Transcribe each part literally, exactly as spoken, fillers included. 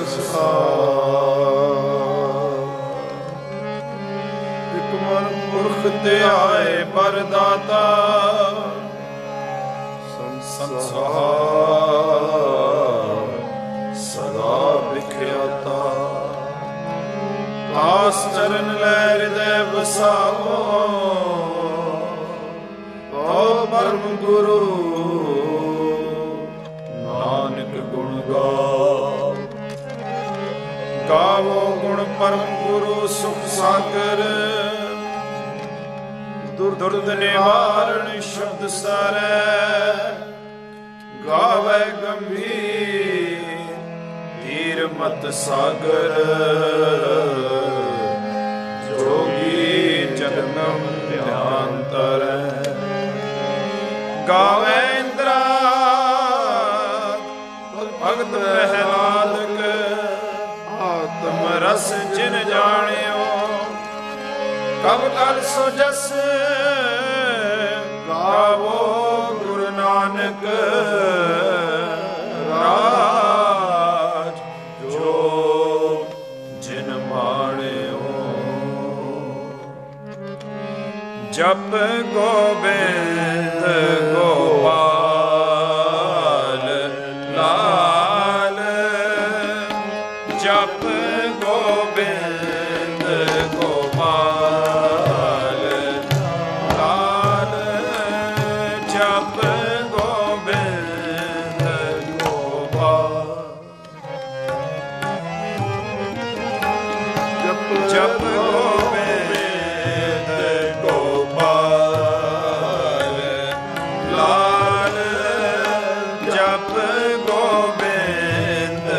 ਇਕ ਮਨ ਪੁਰਖ ਤੇ ਆਏ ਪਰਦਾਤਾ ਸੰਸਾਰ ਸਦਾ ਵਿਖਿਆਤਾ। ਆਸ ਚਰਨ ਲੈ ਹਿਰਦੈ ਵਸਾਓ ਓ ਪਰਮ ਗੁਰੂ ਨਾਨਕ ਗੁਣ ਗਾਓ। ਗਾਵੋ ਗੁਣ ਪਰਮ ਗੁਰੂ ਸੁਖ ਸਾਗਰ ਦੁਰਦ ਨਿਵਾਰਣ ਸ਼ਬਦ ਸਾਰੇ। ਗਾਵੇ ਗੰਭੀਰ ਧੀਰ ਮਤ ਸਾਗਰ ਜੋਗੀ ਜਨਮ ਧਿਆਨ ਤਰੈ। ਗਾਵੇ ਇੰਦਰਾ ਭਗਤ ਪ੍ਰਹਿਲਾਦਕ ਆਤਮ ਰਸ ਜਿਨ ਜਾਣਿਓ। ਕਬ ਕਲ ਸੋ ਜਸ ਗਾਵੋ ਗੁਰੂ ਨਾਨਕ ਰਾਜ ਜੋ ਜਿਨ ਮਾਣਿਓ। ਜਪ ਗੋਬਿੰਦ ਗੋਪਾਲ ਲਾਲ ਜਪ ਗੋਬਿੰਦ ਗੋਪਾਲ ਲਾਲ ਜਪ ਗੋਬਿੰਦ ਗੋਪਾਲ ਜਪ ਜਪ ਗੋਬਿੰਦ ਗੋਪਾਲ ਲਾਲ ਜਪ ਗੋਬਿੰਦ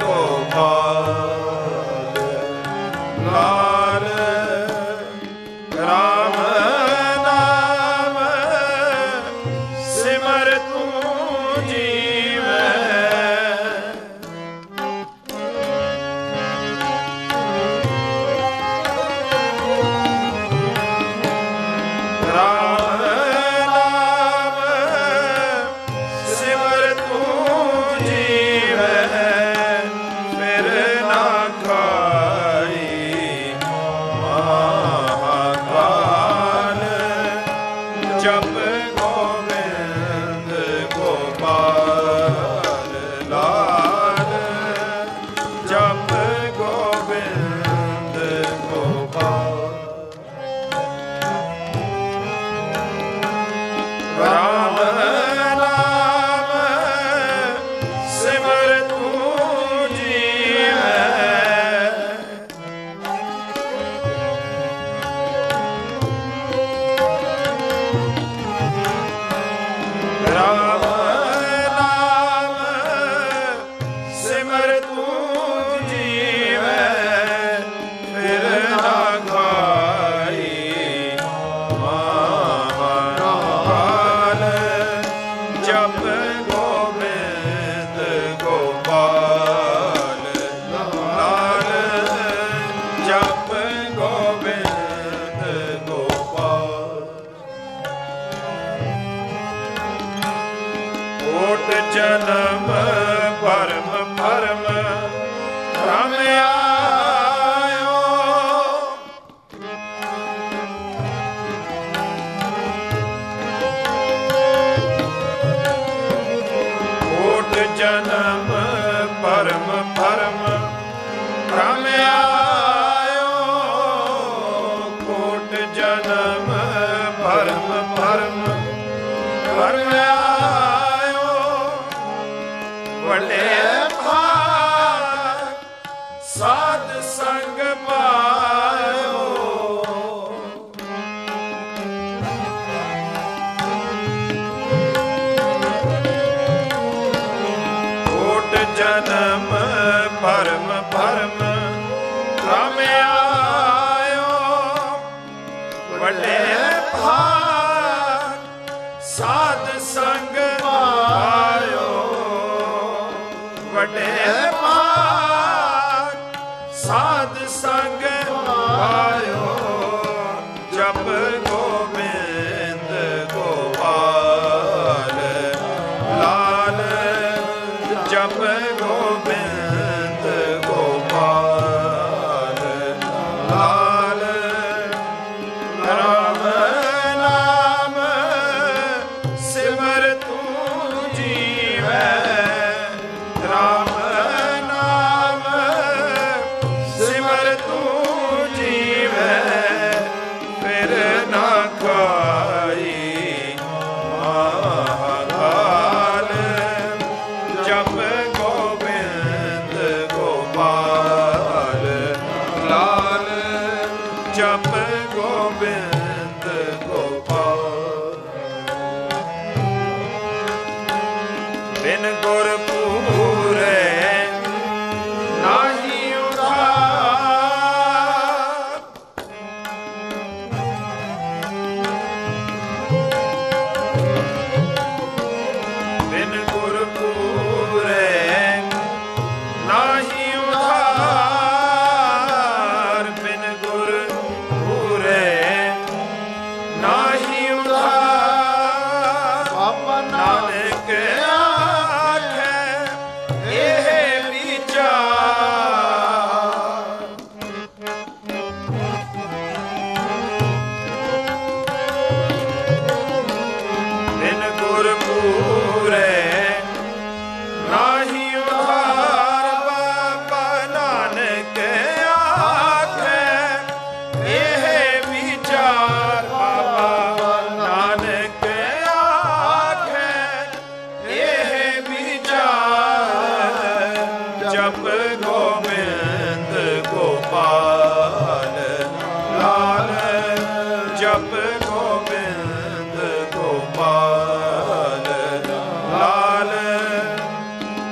ਗੋਪਾਲ ਲਾਲ। ਰਾਮ ਨਾਮ ਸਿਮਰ ਤੂੰ ਜੀਵੈ। ਰਾਮ ਨਾਮ ਸਿਮਰ ਤੂੰ ਜੀਵੈ ਫਿਰ ਨਾ ਖਾਈ ਮਹਾਕਾਲ। ਜਪ ਗੋਬਿੰਦ ਗੋਪਾਲ ਲਾਲ ਜਪ ਗੋਬਿੰਦ ਗੋਪਾਲ। ਰਾਮ ਨਾਮ ਸਿਮਰ ਤੂੰ ਜੀਵੈ। ਰਾਮ ਨਾਮ ਸਿਮਰ ਤੂੰ ਜੀਵੈ ਫਿਰ ਨਾ ਖਾਈ ਮਹਾਕਾਲ। ਜਪ ਗੋਬਿੰਦ ਗੋਪਾਲ ਲਾਲ ਜਪ ਗੋਬਿੰਦ ਗੋਪਾਲ। ਕੋਟ ਜਨਮ ਭਰਮ ਭਰਮ ਭ੍ਰਮ ਆਇਓ। ਕੋਟ ਜਨਮ ਭਰਮ ਭਰਮ ਭ੍ਰਮ ਆਇਓ। ਕੋਟ ਜਨਮ ਭਰਮ ਭਰਮ ਭਰਮ ਆਇਓ। ਵੱਡੇ ਭਾਗ ਸਾਧ ਸੰਗ ਪਾਇਓ। ਕੋਟ ਜਨਮ ਭਰਮ ਭਰਮ ਭ੍ਰਮ ਆਇਓ। ਵੱਡੇ ਭਾਗ ਸਾਧ ਸੰਗ ਪਾਇਓ। ਵੱਡੇ ਭਾਗ ਸਾਧ ਸੰਗ ਪਾਇਓ। ਜਪ ਗੋਬਿੰਦ ਗੋਪਾਲ ਲਾਲ ਜਪ ਗੋਬਿੰਦ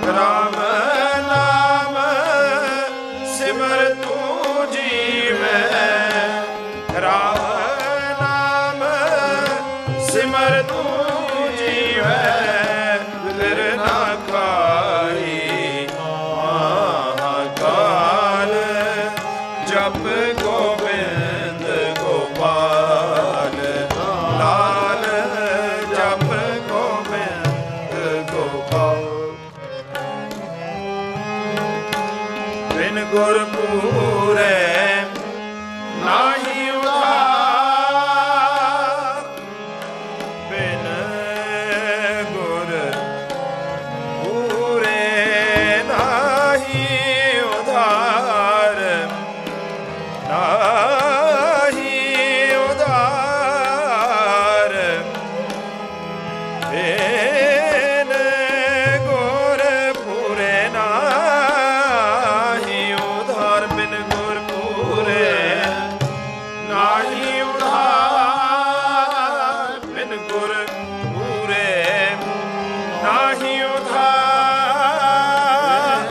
ਰਾਮ ਨਾਮ ਸਿਮਰ ਤੂੰ ਜੀਵੈ, ਰਾਮ ਨਾਮ ਸਿਮਰ ਤੂੰ ਜੀਵੈ, ਫਿਰ ਨਾ ਖਾਈ ਮਹਾਕਾਲ, ਜਪ ਗੋਬਿੰਦ ਗੋਪਾਲ ਲਾਲ, ਜਪ ਗੋਬਿੰਦ ਗੋਪਾਲ। ਬਿਨ ਗੁਰ ਪੂਰੇ ਨਾਹੀ ਉਧਾਰ, ਬਿਨ ਗੁਰ ਪੂਰੇ ਨਾਹੀ ਉਧਾਰ, ਨਾਹੀ ਉਧਾਰ, ਬਿਨ ਗੁਰ ਪੂਰੇ ਨਾਹੀ ਉਧਾਰ, ਬਿਨ ਗੁਰ ਪੂਰੇ ਨਾਹੀ ਉਧਾਰ, ਬਿਨ ਗੁਰ ਪੂਰੇ ਨਾਹੀ ਉਧਾਰ।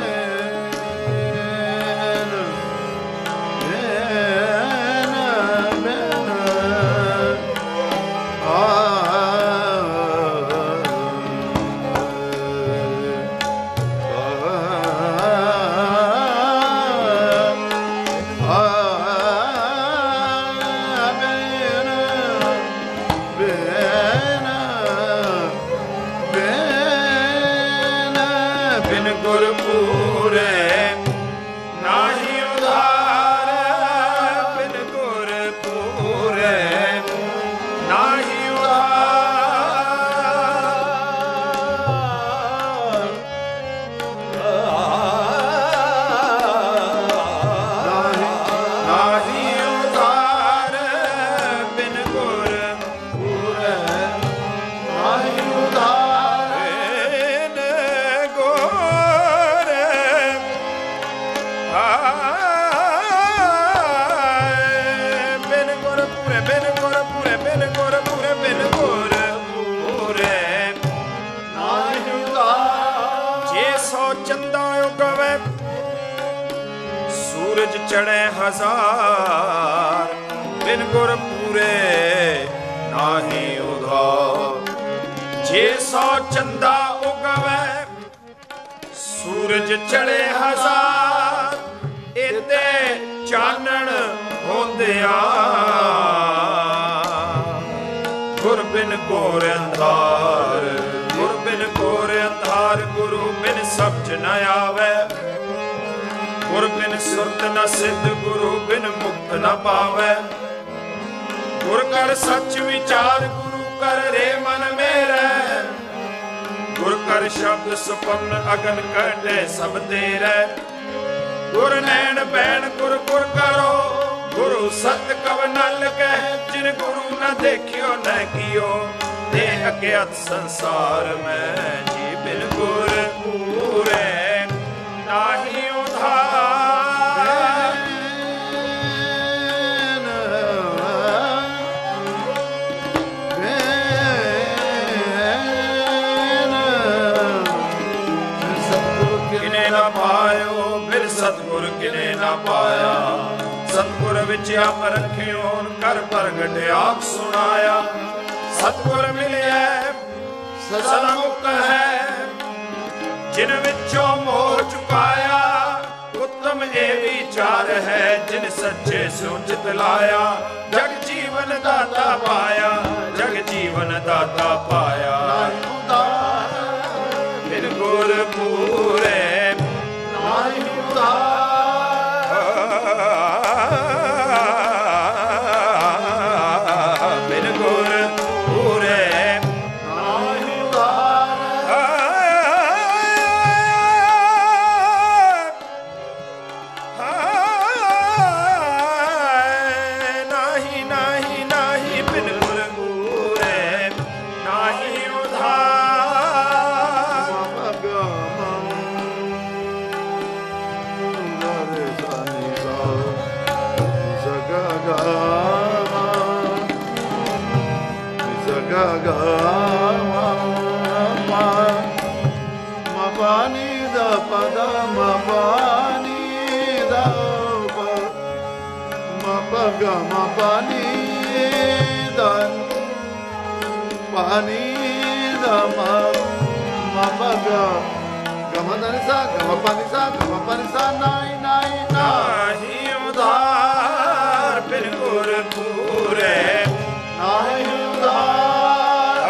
ਬਿਨ ਗੁਰ ਪੂਰੇ ਨਾਹੀ ਉਧਾਰ, ਬਿਨ ਗੁਰ ਪੂਰੇ ਨਾਹੀ ਉਧਾਰ। ਨਾਹੀ ਉਧਾਰ, ਬਿਨ ਗੁਰ ਪੂਰੇ ਨਾਹੀ ਉਧਾਰ, ਬਿਨ ਗੁਰ ਬਿਨ ਗੁਰ ਪੂਰੇ, ਬਿਨ ਗੁਰ ਪੂਰੇ, ਬਿਨ ਗੁਰ ਪੂਰੇ, ਬਿਨ ਗੁਰ ਪੂਰੇ ਨਾਹੀ ਉਧਾਰ। ਜੇ ਸੋ ਚੰਦਾ ਉਗਵੇ ਸੂਰਜ ਚੜ੍ਹੇ ਹਜ਼ਾਰ, ਬਿਨ ਗੁਰ ਪੂਰੇ ਨਾਹੀ ਉਧਾਰ। ਜੇ ਸੋ ਚੰਦਾ ਉਗਵੇ ਸੂਰਜ ਚੜ੍ਹੇ ਹਜ਼ਾਰ, ਇਤੇ ਚਾਨਣ ਹੁੰਦਿਆਂ ਗੁਰ ਬਿਨ ਘੋਰ ਅੰਧਾਰ, ਗੁਰ ਬਿਨ ਘੋਰ ਅੰਧਾਰ, ਗੁਰੂ ਬਿਨ ਸਮਝ ਨ ਆਵੇ, ਗੁਰ ਬਿਨ ਸੁਰਤ ਨ ਸਿੱਧ, ਗੁਰੂ ਬਿਨ ਮੁਕਤ ਨ ਪਾਵੇ। ਗੁਰ ਕਰ ਸੱਚ ਵਿਚਾਰ, ਗੁਰੂ ਕਰ ਰੇ ਮਨ ਮੇਰੇ, ਗੁਰ ਕਰ ਸ਼ਬਦ ਸੁਪਨ ਅਗਨ ਕੱਢੇ ਸਭ ਤੇਰੇ। ਗੁਰ ਨੈਣ ਬੈਣ ਗੁਰ ਗੁਰ ਕਰੋ, ਗੁਰੂ ਸਤ ਕਵ ਨ ਲਗੈ, ਜਿਨ ਗੁਰੂ ਨ ਦੇਖਿਓ ਨ ਕੀਓ, ਤੇ ਅਗਿਆਤ ਸੰਸਾਰ ਮੈਂ ਜੀ। ਬਿਨ ਗੁਰ ਪੂਰੇ ਨਾਹੀ ਉਧਾਰ, ਕਿਨੇ ਨਾ ਪਾਇਓ ਫਿਰ ਸਤਿਗੁਰ ਕਿਨੇ ਨਾ ਪਾਇਆ। ਸਤਿਗੁਰ ਵਿੱਚ ਆਪ ਰੱਖਿਓ ਕਰ ਪ੍ਰਗਟ ਆਪ ਸੁਣਾਇਆ। ਸਤਿਗੁਰ ਮਿਲਿਆ ਸਦਾ ਮੁਕਤ ਹੈ, ਜਿਨ ਵਿੱਚੋਂ ਮੋਹ ਚੁਕਾਇਆ। ਉੱਤਮ ਇਹ ਵਿਚਾਰ ਹੈ, ਜਿਨ ਸੱਚੇ ਸੁਚਿਤ ਲਾਇਆ। ਜਗ ਜੀਵਨ ਦਾਤਾ ਪਾਇਆ, ਜਗ ਜੀਵਨ ਦਾਤਾ ਪਾਇਆ। ਬਿਨ ਗੁਰ ਪੂਰੇ ਨਾਹੀ ਉਧਾਰ, ਬਿਨ ਗੁਰ ਪੂਰੇ ਨਾਹੀ ਉਧਾਰ। ਨਾਹੀ ਨਾਹੀ ਨਾਹੀ ਬਿਨ ਗੁਰ ਪੂਰੇ ਨਾਹੀ ਉਧਾਰ। ga ma ma ma pa ni da pa da ma pa ni da pa ma pa ga ma pa ni da pa ni da ma ma pa ga ga ma da ni sa ga ma pa ni sa ga ma pa ni sa nai nai ਨਾਹੀ ਉਧਾਰ ਬਿਨ ਗੁਰ ਪੂਰੇ ਨਾਹੀ ਉਧਾਰ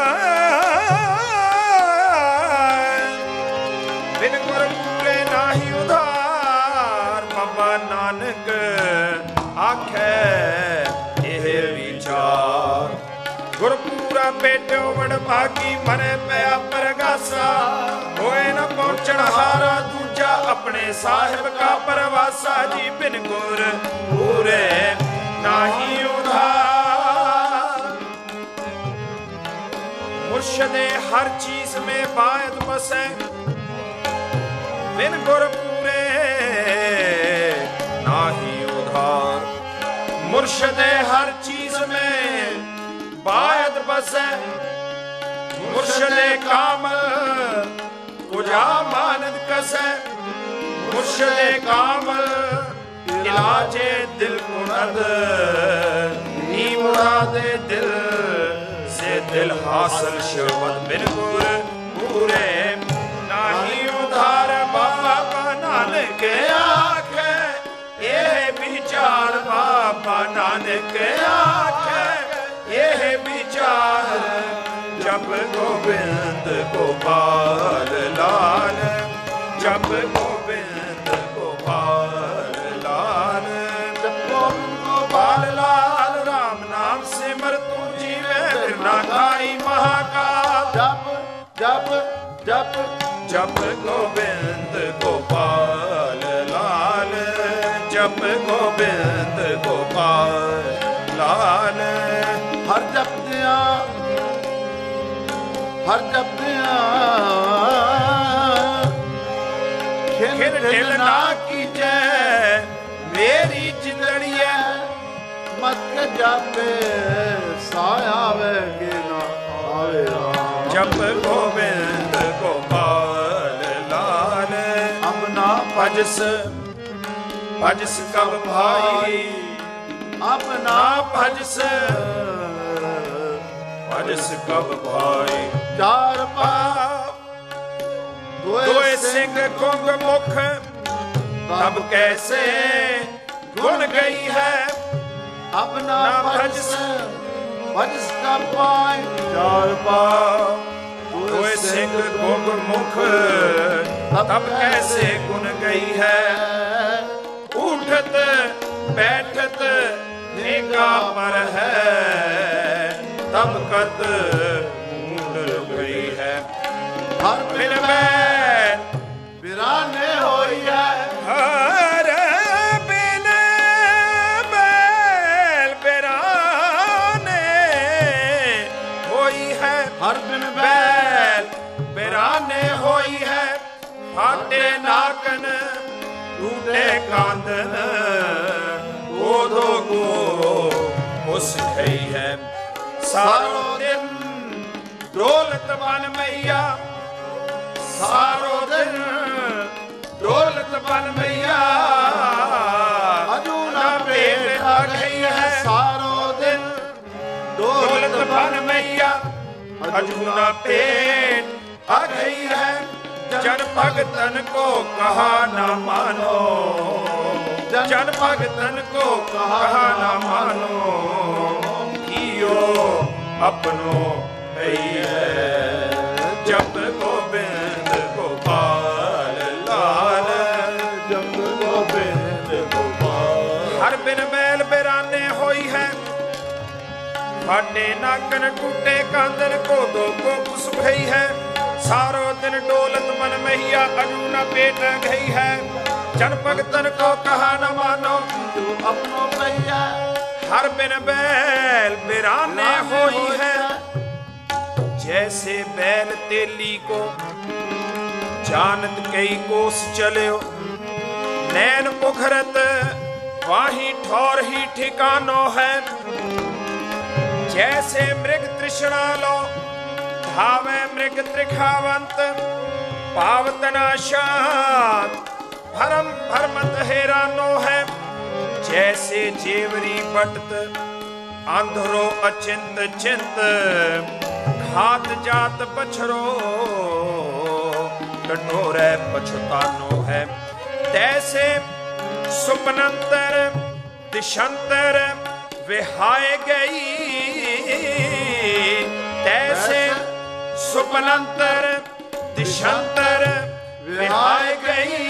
ਬਿਨ ਗੁਰ ਪੂਰੇ ਨਾਹੀ ਉਧਾਰ ਬਾਬਾ ਨਾਨਕ ਆਖੇ ਇਹ ਵਿਚਾਰ ਗੁਰ ਪੂਰਾ ਬੇਟਿਓ ਵਡਭਾਗੀ ਮਨੇ ਪਿਆ ਪਰਗਾਸਾ ਹੋਏ ਨਾ ਪਹੁੰਚਣ ਹਾਰਾ ਦੂਜਾ ਆਪਣੇ ਸਾਹਿਬ ਕਾ ਪਰਵਾਸਾ ਜੀ ਬਿਨ ਗੁਰ ਪੂਰੇ ਨਾਹੀ ਉਧਾਰ ਮੁਰਸ਼ਦੇ ਹਰ ਚੀਜ਼ ਮੇਂ ਬਾਇਦ ਬਸੈ ਬਿਨ ਗੁਰ ਪੂਰੇ ਨਾਹੀ ਉਧਾਰ ਮੁਰਸ਼ਦੇ ਹਰ ਚੀਜ਼ ਮੇਂ ਬਾਇਦ ਬਸੈ ਮੁਰਸ਼ਦੇ ਕਾਮਲ ਕੁਜਾ ਮਾਨਦ ਕਸੈ ਮੁਰਸ਼ਦੇ ਕਾਮਲ ਇਲਾਜੇ ਦਿਲ ਕੁਨਦ ਨੀ ਮੁਰਾਦੇ ਦਿਲ ਸੇ ਦਿਲ ਹਾਸਲ ਸ਼ਬਦ ਬਿਨ ਗੁਰ ਪੂਰੇ ਨਾਹੀ ਉਧਾਰ ਬਾਬਾ ਨਾਨਕ ਆਖੇ ਇਹ ਵਿਚਾਰ ਬਾਬਾ ਨਾਨਕ ਆਖੇ ਇਹ ਵਿਚਾਰ ਜਪ ਗੋਬਿੰਦ ਗੋਪਾਲ ਲਾਲ ਜਪ ਗੋਬਿੰਦ ਗੋਪਾਲ ਲਾਲ ਜਪ ਗੋਬਿੰਦ ਗੋਪਾਲ ਲਾਲ ਰਾਮ ਨਾਮ ਸਿਮਰ ਤੂੰ ਜੀਵੇ ਫਿਰ ਨਾ ਖਾਈ ਮਹਾਕਾਲ ਜਪ ਜਪ ਜਪ ਜਪ ਗੋਬਿੰਦ ਗੋਪਾਲ ਲਾਲ ਜਪ ਗੋਬਿੰਦ ਗੋਪਾਲ ਲਾਲ ਹਰ ਜਪਦਿਆਂ ਹਰ ਜਪਦਿਆਂ ਖਿਨ ਢਿਲ ਨਾ ਕੀਜੈ ਮੇਰੀ ਜਿੰਦੜੀਐ ਮਤ ਕੇ ਜਾਪੇ ਸਾਆਵੇ ਕੇ ਨਾ ਆਵੇ ਰਾਮ ਜਪ ਗੋਬਿੰਦ ਗੋਪਾਲ ਲਾਲ ਆਪਣਾ ਭਜਸ ਭਜਸ ਕਬ ਭਾਈ ਆਪਣਾ ਭਜਸ ਭਜਸ ਕਬ ਭਾਈ ਚਾਰ ਪਾ ਦੋਏ ਸਿੰਘ ਗੁੰਗ ਮੁਖ ਤਬ ਕੈਸੇ ਗੁਣ ਗਈ ਹੈ ਆਪਣਾ ਨਾ ਭਜਸ ਭਜਸ ਕਾ ਪਾਏ ਚਾਰ ਪਾ ਦੋਏ ਸਿੰਘ ਗੁੰਗ ਮੁਖ ਤਬ ਕੈਸੇ ਗੁਣ ਗਈ ਹੈ ਉਠਤ ਬੈਠਤ ਏਕਾ ਪਰ ਹੈ ਤਬ ਕਤ ਮੂਡ ਗਈ ਹੈ ਹਰ ਬਿਨ ਬੈਲ ਬਿਰਾਨੇ ਹੋਈ ਹੈ ਹਰ ਬਿਨ ਬੈਲ ਬਿਰਾਨੇ ਹੋਈ ਹੈ ਹਰ ਬਿਨ ਬੈਲ ਬਿਰਾਨੇ ਹੋਈ ਹੈ ਫਾਟੇ ਨਾਕਨ ਟੂਟੇ ਕਾਂਦਨ ਉਦੋ ਕੋ ਉਸ ਗਈ ਹੈ ਸਾਰੋ ਦਿਨ ਡੋਲਤ ਬਨ ਮਈਆ ਸਾਰੋ ਦਿਨ ਡੋਲਤ ਬਨ ਮਈਆ ਅਜੂ ਨਾ ਭੇਟ ਆ ਗਈ ਹੈ ਸਾਰੋ ਦਿਨ ਡੋਲਤ ਬਨ ਮਈਆ ਅਜੂ ਨਾ ਭੇਟ ਆ ਗਈ ਹੈ ਜਨ ਭਗਤਨ ਕੋ ਕਹਾ ਨਾ ਮਾਨੋ ਜਨ ਭਗਤਨ ਕੋ ਕਹਾ ਨਾ ਮਾਨੋ ਕੀਓ ਆਪਨੋ ਹੈ ਜਪ ਗੋਬਿੰਦ ਗੋਪਾਲ ਲਾਲ ਜਪ ਗੋਬਿੰਦ ਗੋਪਾਲ ਹਰ ਬਿਨ ਮੈਲ ਬਿਰਾਨੇ ਹੋਈ ਹੈ ਫਾਟੇ ਨਾਕਨ ਟੂਟੇ ਕਾਂਦਨ ਕੋ ਦੋ ਕੋ ਕੁਸ ਭਈ ਹੈ ਸਾਰੋ ਦਿਨ ਡੋਲਤ ਮਨ ਮਹੀਆ ਅਜੂ ਨ ਪੇਟ ਗਈ ਹੈ ਜਨ ਭਗਤਨ ਕੋ ਕਹਾ ਨ ਮਾਨੋ ਤੂੰ ਆਪਣੋ ਪਈਆ ਹਰ ਬਿਨ बैल बिराने होई है। जैसे बैल तेली को जानत कई कोस चलियो, नैन उघरत वाही ठौर ही ठिकानो है। जैसे मृग तृष्णा लो धावे मृग त्रिखावंत, पावतनाशात भरम भरमत हैरानो है, जैसे जेवरी बटत अंधरो अचिंत चिंत, घात जात पछरो कटोरे पछतानो है। तैसे सुपनंतर दिशंतर विहाय गई, तैसे सुपनंतर दिशंतर विहाय गई,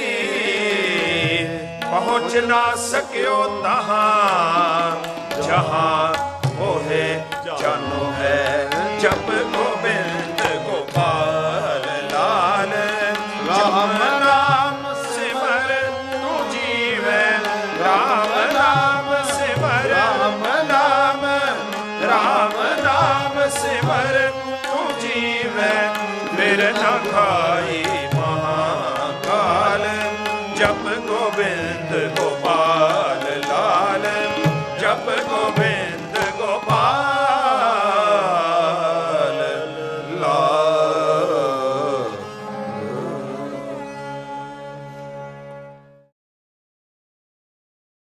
पहुंच ना सकियो तहां जहां मोहे जानो है। जप गोविंद गोपाल लाल, राम नाम सिमर तू जीवे, राम नाम सिमर, राम नाम, राम नाम सिमर तू जीवे, फिर न खाई महाकाल। जप गोविंद गो